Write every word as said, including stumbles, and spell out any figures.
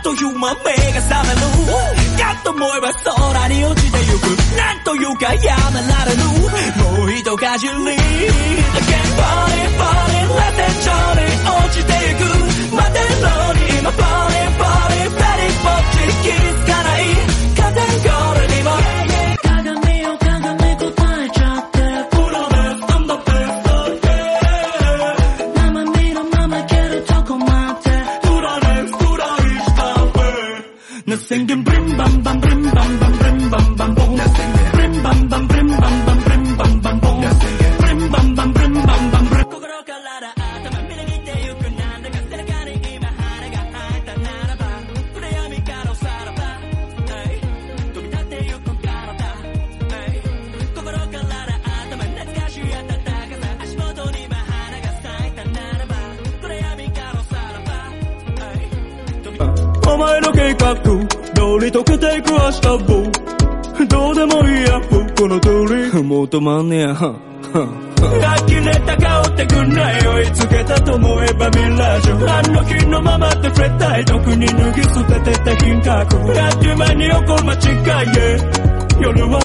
という間目が覚めるかと思えば空に落ちてゆくなんというかやめられぬもう一かじり Again falling falling let it Johnny 落ちてゆく待てろに今 falling falling 二人ぼっち気づかないカテゴリーにも鏡を鏡答えちゃってプロです I'm the best again 生身のままいけるとこまでプロですプロにした上 Nothing can bring bam bam bring bam bam bring bam bam boom bring bam bam bring bam bam bring bam bam boom bring bam bam bring bam bam bring 心から頭みなぎってゆくなんだか背中に今花が咲いたならば暗闇からさらば飛び立ってゆく体心から頭懐かしい暖かさ足元に今花が咲いたならば暗闇からさらばお前の計画通り溶けていく明日をどうでもいいやこの通りもう止まんねや呆れた顔ってくんない追いつけたと思えばミラージュあの日のままって触れたい特に脱ぎ捨ててた品格あっという間に起こる間違いへ夜は